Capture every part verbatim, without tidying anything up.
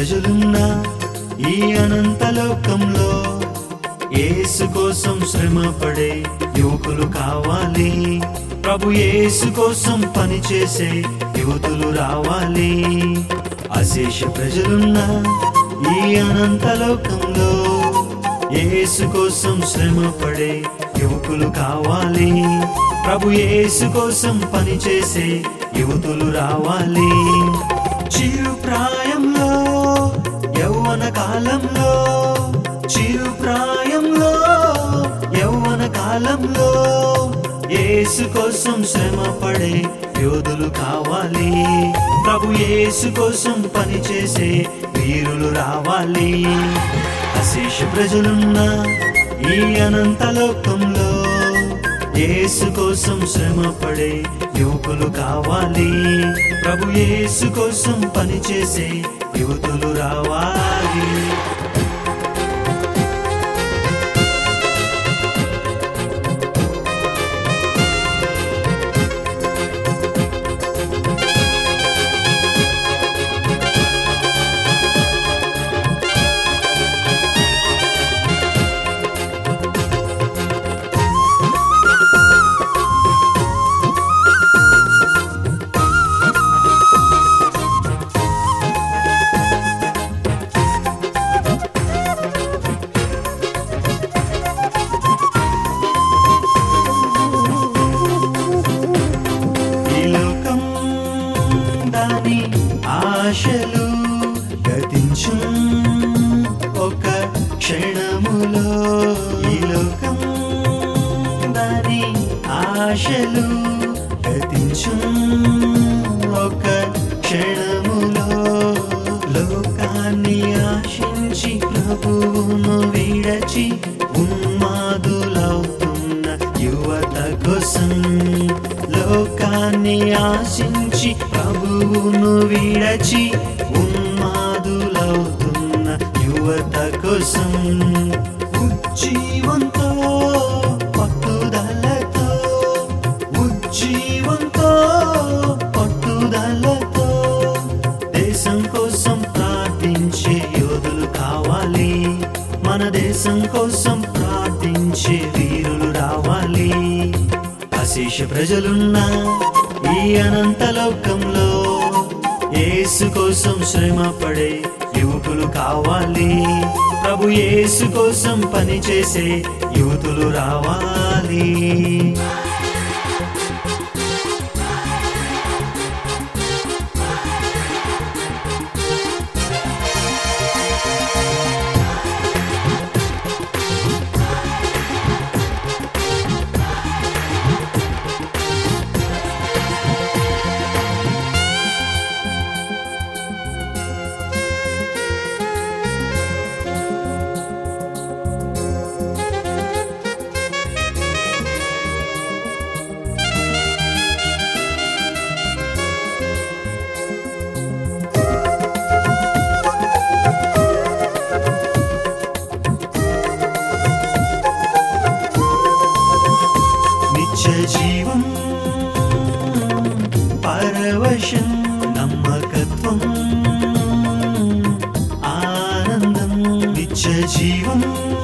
ప్రజలున్న ఈ అనంత లోకంలో యేసు కోసం శ్రమ పడే యువకులు కావాలి. ప్రభు యేసు కోసం పనిచేసే యువతులు రావాలి. అశేష ప్రజలున్న ఈ అనంత లోకంలో యేసు కోసం శ్రమ పడే యువకులు కావాలి. ప్రభు యేసు కోసం పనిచేసే యువతులు రావాలి. చిరు ప్రాయంలో యౌవన కాలంలో చిరు ప్రాయంలో యౌవన కాలంలో యేసు కోసం శ్రమ పడే యోధులు కావాలి. ప్రభు యేసు కోసం పనిచేసే వీరులు రావాలి. అశేష ప్రజలున్న ఈ అనంత లోకంలో యేసు కోసం శ్రమ పడే యువకులు కావాలి. ప్రభు యేసు కోసం పనిచేసే యువతులు రావాలి. ఆశలు గతించు ఒక క్షణములో ఈ లోకం దాని ఆశలు గతించు ఒక క్షణములో లోకాన్ని ఆశించి ప్రభువును విడచి ఉన్మాదులవుతున్న యువత కోసం లోకాన్ని ఆశించి ప్రభువును విడచి ఉన్మాదులవుతున్న యువత కోసం ఉజ్జీవంతో పట్టుదలతో ఉజ్జీవంతో పట్టుదలతో దేశం కోసం ప్రార్థించే యోధులు కావాలి. మన దేశం కోసం ప్రార్థించే వీరులు రావాలి. అశేష ప్రజలున్న ఈ అనంత లోకంలో యేసు కోసం శ్రమ పడే యువకులు కావాలి. ప్రభు యేసు కోసం పనిచేసే యువతులు రావాలి. జీవం పరవశం నమ్మకత్వం ఆనందం నిత్య జీవం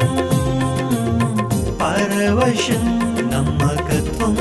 పరవశం నమ్మకత్వం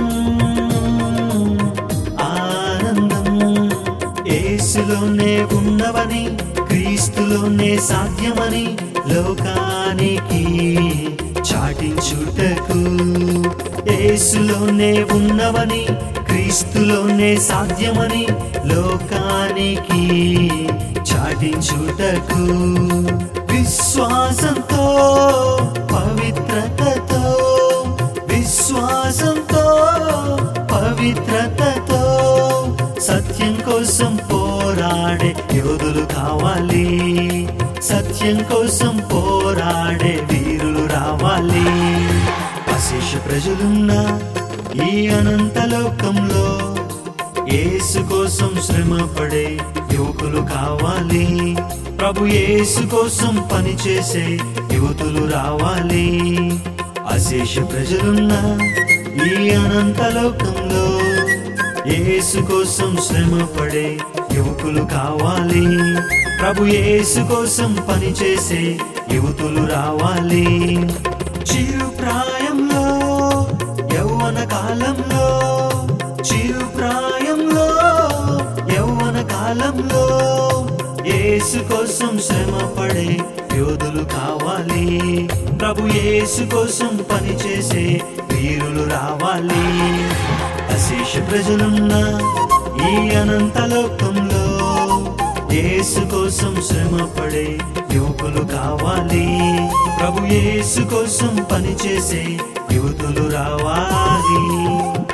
ఆనందం యేసులోనే ఉన్నవని క్రీస్తులోనే సాధ్యమని లోకానికి చాటించుటకు యేసులోనే ఉన్నవని క్రీస్తులోనే సాధ్యమని లోకానికి చాటించుటకు విశ్వాసంతో పవిత్రతతో విశ్వాసంతో పవిత్రతతో సత్యం కోసం పోరాడే యోధులు కావాలి. సత్యం కోసం పోరాడే వీరులు రావాలి. అశేష ప్రజలున్న ఈ అనంత లోకంలో యేసు కోసం శ్రమ పడే యువకులు కావాలి. ప్రభు యేసు కోసం పనిచేసే యువతులు రావాలి. అశేష ప్రజలున్న ఈ అనంత లోకంలో యేసు కోసం శ్రమ పడే యువకులు కావాలి. ప్రభు యేసు కోసం పనిచేసే యువతులు రావాలి. చిరు ప్రాయంలో యౌవన కాలంలో చిరు ప్రాయంలో యౌవన కాలంలో యేసు కోసం శ్రమ పడే యోధులు కావాలి. ప్రభు యేసు కోసం పనిచేసే వీరులు రావాలి. అశేష ప్రజలున్న ఈ అనంత లోకంలో యేసు కోసం శ్రమ పడే యువకులు కావాలి. ప్రభు యేసు కోసం పనిచేసే యువతులు రావాలి.